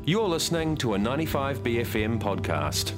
You're listening to a 95BFM podcast.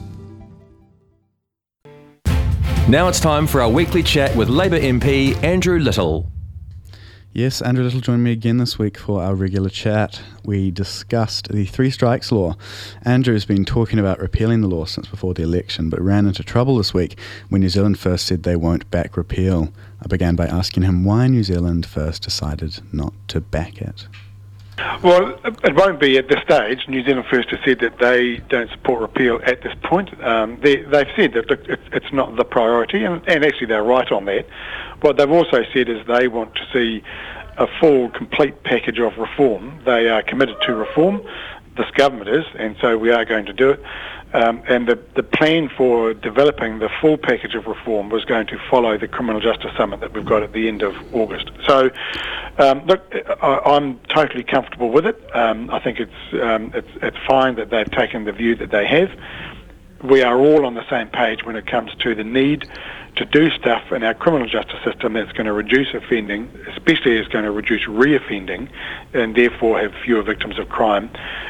Now it's time for our weekly chat with Labour MP Andrew Little. Yes, Andrew Little joined me again this week for our regular chat. We discussed the three strikes law. Andrew's been talking about repealing the law since before the election, but ran into trouble this week when New Zealand First said they won't back repeal. I began by asking him why New Zealand First decided not to back it. Well, it won't be at this stage. New Zealand First has said that they don't support repeal at this point. They've said that it's not the priority, and actually they're right on that. What they've also said is they want to see a full, complete package of reform. They are committed to reform. This government is, and so we are going to do it. And the plan for developing the full package of reform was going to follow the Criminal Justice Summit that we've got at the end of August. So, look, I'm totally comfortable with it. I think it's fine that they've taken the view that they have. We are all on the same page when it comes to the need to do stuff in our criminal justice system that's going to reduce offending, especially is going to reduce reoffending, and therefore have fewer victims of crime,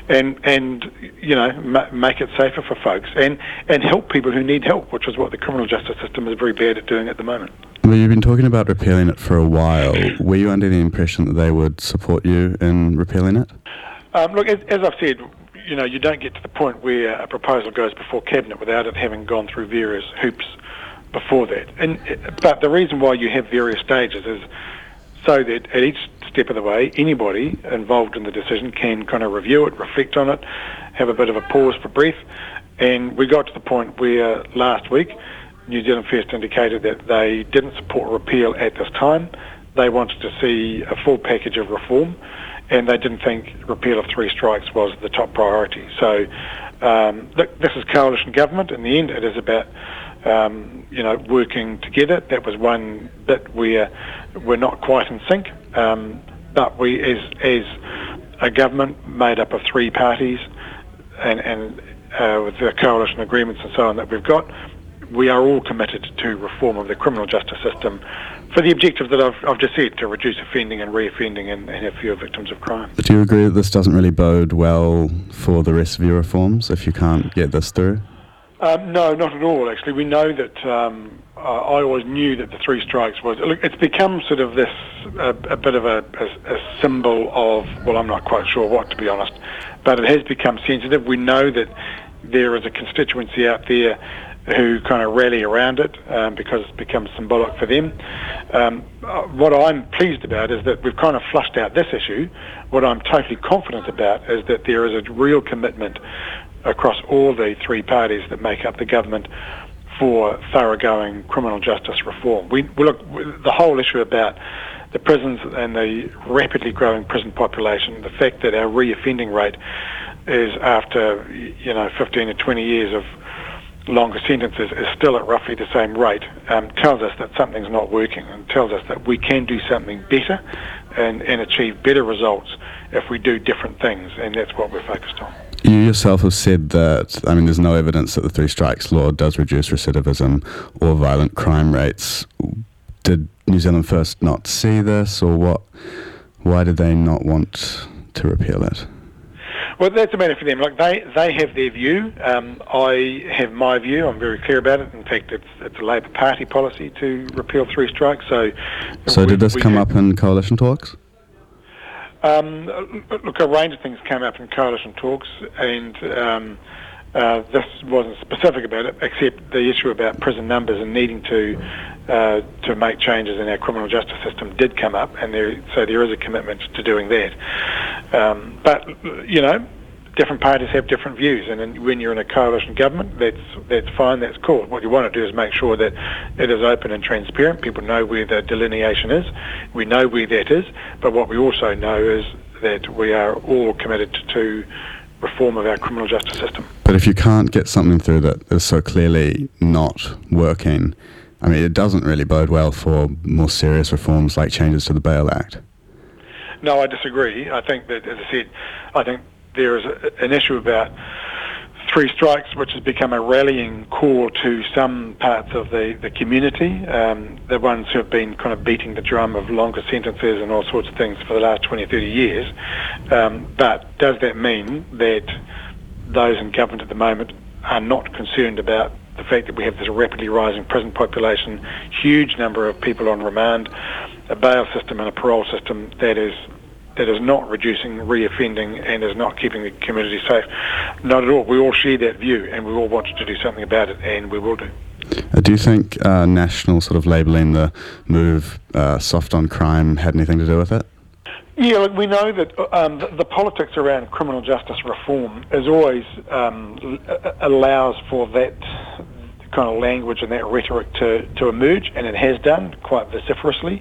and you know, make it safer for folks, and help people who need help, which is what the criminal justice system is very bad at doing at the moment. Well, you've been talking about repealing it for a while. Were you under the impression that they would support you in repealing it? Look, as I've said, you know, you don't get to the point where a proposal goes before Cabinet without it having gone through various hoops before that. But the reason why you have various stages is so that at each step of the way, anybody involved in the decision can kind of review it, reflect on it, have a bit of a pause for breath. And we got to the point where last week, New Zealand First indicated that they didn't support repeal at this time. They wanted to see a full package of reform, and they didn't think repeal of three strikes was the top priority. So this is coalition government. In the end, it is about working together. That was one bit where we're not quite in sync, but we, as a government made up of three parties, and with the coalition agreements and so on that we've got, we are all committed to reform of the criminal justice system for the objectives that I've just said, to reduce offending and reoffending and have fewer victims of crime. But do you agree that this doesn't really bode well for the rest of your reforms if you can't get this through? No, not at all, actually. We know that I always knew that the three strikes was... Look, it's become sort of this, a bit of a symbol of, well, I'm not quite sure what, to be honest, but it has become sensitive. We know that there is a constituency out there who kind of rally around it because it's become symbolic for them. What I'm pleased about is that we've kind of flushed out this issue. What I'm totally confident about is that there is a real commitment across all the three parties that make up the government for thoroughgoing criminal justice reform. Look, the whole issue about the prisons and the rapidly growing prison population, the fact that our reoffending rate is after 15 to 20 years of longer sentences is still at roughly the same rate, tells us that something's not working, and tells us that we can do something better and achieve better results if we do different things, and that's what we're focused on. You yourself have said that, there's no evidence that the three strikes law does reduce recidivism or violent crime rates. Did New Zealand First not see this, or what? Why did they not want to repeal it? Well, that's a matter for them. Like they have their view. I have my view. I'm very clear about it. In fact, it's a Labour Party policy to repeal three strikes. So did this come up in coalition talks? Look, a range of things came up in coalition talks, and this wasn't specific about it, except the issue about prison numbers and needing to make changes in our criminal justice system did come up, and there is a commitment to doing that. But different parties have different views, and when you're in a coalition government, that's fine, that's cool. What you want to do is make sure that it is open and transparent. People know where the delineation is. We know where that is, but what we also know is that we are all committed to reform of our criminal justice system. But if you can't get something through that is so clearly not working, it doesn't really bode well for more serious reforms like changes to the Bail Act. No, I disagree. I think that, as I said, there is an issue about three strikes, which has become a rallying call to some parts of the community, the ones who have been kind of beating the drum of longer sentences and all sorts of things for the last 20, 30 years. But does that mean that those in government at the moment are not concerned about the fact that we have this rapidly rising prison population, huge number of people on remand, a bail system and a parole system that is not reducing reoffending and is not keeping the community safe? Not at all. We all share that view, and we all want to do something about it, and we will do. Do you think national sort of labelling the move soft on crime had anything to do with it? Yeah, look, we know that the politics around criminal justice reform is always allows for that kind of language and that rhetoric to emerge, and it has done quite vociferously.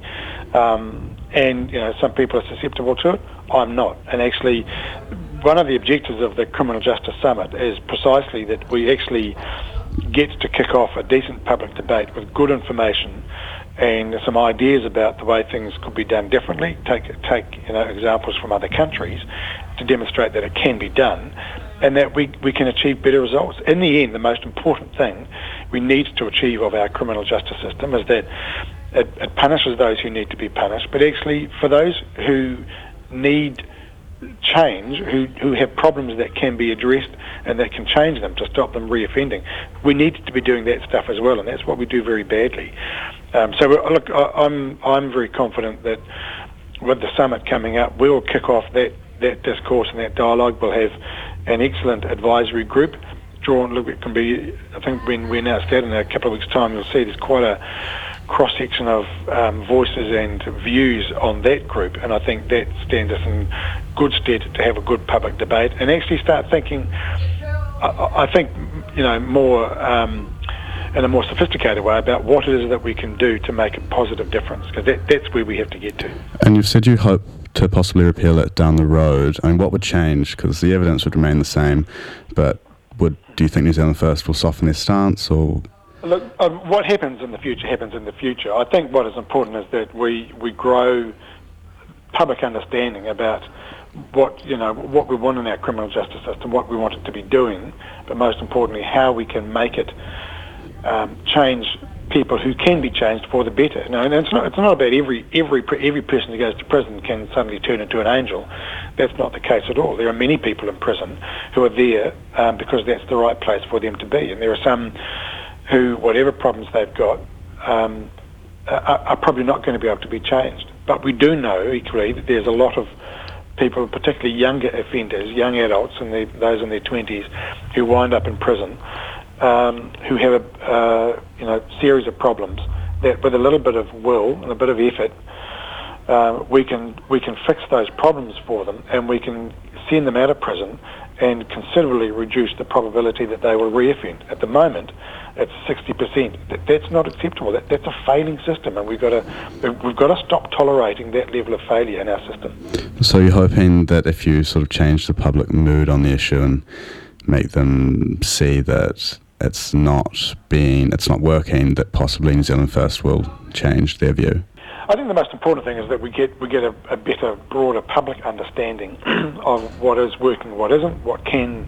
And some people are susceptible to it. I'm not. And actually, one of the objectives of the Criminal Justice Summit is precisely that we actually get to kick off a decent public debate with good information and some ideas about the way things could be done differently. Take examples from other countries to demonstrate that it can be done, and that we can achieve better results. In the end, the most important thing we need to achieve of our criminal justice system is that it punishes those who need to be punished, but actually for those who need change, who have problems that can be addressed and that can change them to stop them reoffending, we need to be doing that stuff as well, and that's what we do very badly. So look, I'm very confident that with the summit coming up, we'll kick off that discourse and that dialogue. We'll have an excellent advisory group drawn. Look, it can be, I think when we announce that in a couple of weeks' time, you'll see there's quite a cross-section of voices and views on that group, and I think that stands us in good stead to have a good public debate and actually start thinking, I think, more in a more sophisticated way about what it is that we can do to make a positive difference, because that's where we have to get to. And you've said you hope to possibly repeal it down the road. I mean, what would change? Because the evidence would remain the same, but do you think New Zealand First will soften their stance, or...? Look, what happens in the future happens in the future. I think what is important is that we grow public understanding about what we want in our criminal justice system, what we want it to be doing, but most importantly, how we can make it change people who can be changed for the better. And it's not about every person who goes to prison can suddenly turn into an angel. That's not the case at all. There are many people in prison who are there because that's the right place for them to be, and there are some who, whatever problems they've got, are probably not going to be able to be changed. But we do know equally that there's a lot of people, particularly younger offenders, young adults, and those in their 20s, who wind up in prison, who have a series of problems that, with a little bit of will and a bit of effort, we can fix those problems for them, and we can send them out of prison and considerably reduce the probability that they will reoffend. At the moment, it's 60%. That's not acceptable. That's a failing system, and we've got to stop tolerating that level of failure in our system. So you're hoping that if you sort of change the public mood on the issue and make them see that it's not working, that possibly New Zealand First will change their view? I think the most important thing is that we get a better, broader public understanding of what is working, what isn't, what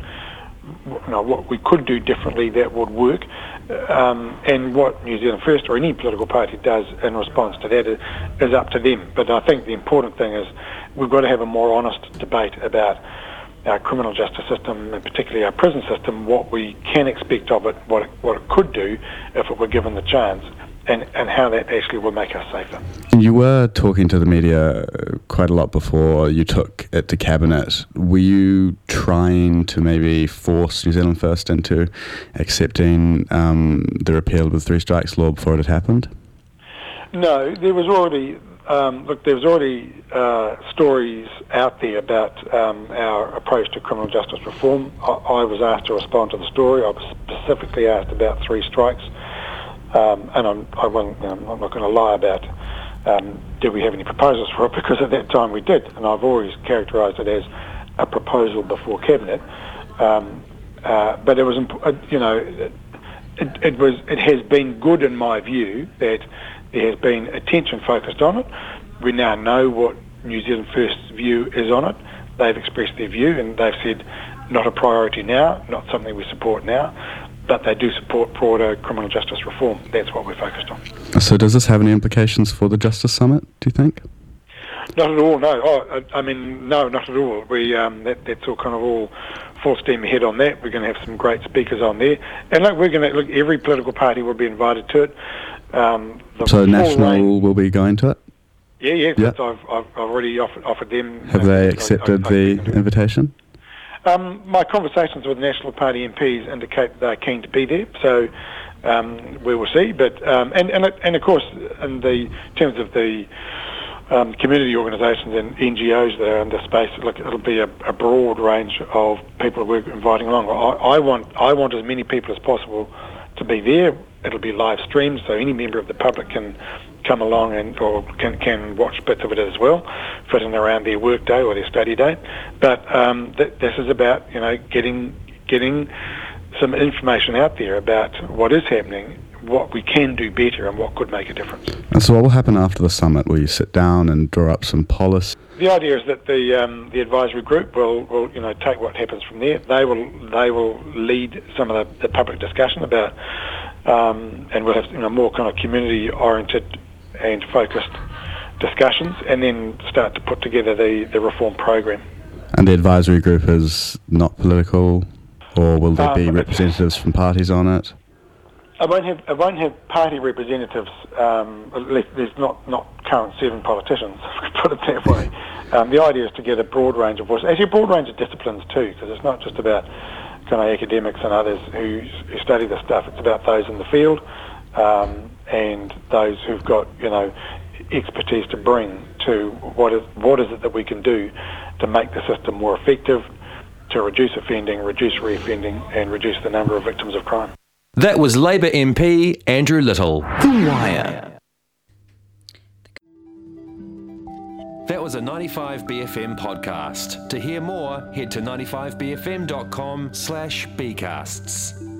we could do differently that would work, and what New Zealand First or any political party does in response to that is up to them. But I think the important thing is we've got to have a more honest debate about our criminal justice system, and particularly our prison system, what we can expect of it, what it could do if it were given the chance, and how that actually will make us safer. You were talking to the media quite a lot before you took it to Cabinet. Were you trying to maybe force New Zealand First into accepting the repeal of the three strikes law before it had happened? No, there was already stories out there about our approach to criminal justice reform. I was asked to respond to the story. I was specifically asked about three strikes. And I'm not going to lie about did we have any proposals for it, because at that time we did, and I've always characterised it as a proposal before Cabinet. But it was, it has been good in my view that there has been attention focused on it. We now know what New Zealand First's view is on it. They've expressed their view, and they've said not a priority now, not something we support now, but they do support broader criminal justice reform. That's what we're focused on. So does this have any implications for the Justice Summit, do you think? Not at all, no. No, not at all. That's all kind of all full steam ahead on that. We're going to have some great speakers on there. And every political party will be invited to it. So National will be going to it? Yeah. I've already offered them. Have they accepted the invitation? My conversations with National Party MPs indicate they're keen to be there, so we will see. But and of course, in terms of the community organisations and NGOs that are in this space, it'll be a broad range of people we're inviting along. I want as many people as possible to be there. It'll be live streamed, so any member of the public can come along or can watch bits of it as well, fit in around their work day or their study day. But this is about getting some information out there about what is happening, what we can do better, and what could make a difference. And so what will happen after the summit? Will you sit down and draw up some policy? The idea is that the advisory group will take what happens from there. They will lead some of the public discussion about, and we'll have more kind of community oriented and focused discussions, and then start to put together the reform program. And the advisory group is not political, or will there be representatives from parties on it? I won't have party representatives. At least there's not current serving politicians, if I could put it that way. The idea is to get a broad range of voices, actually a broad range of disciplines too, because it's not just about kind of academics and others who study this stuff. It's about those in the field and those who've got expertise to bring to what is it that we can do to make the system more effective, to reduce offending, reduce reoffending, and reduce the number of victims of crime. That was Labor MP Andrew Little. The Wire. That was a 95BFM podcast. To hear more, head to 95bfm.com/bcasts.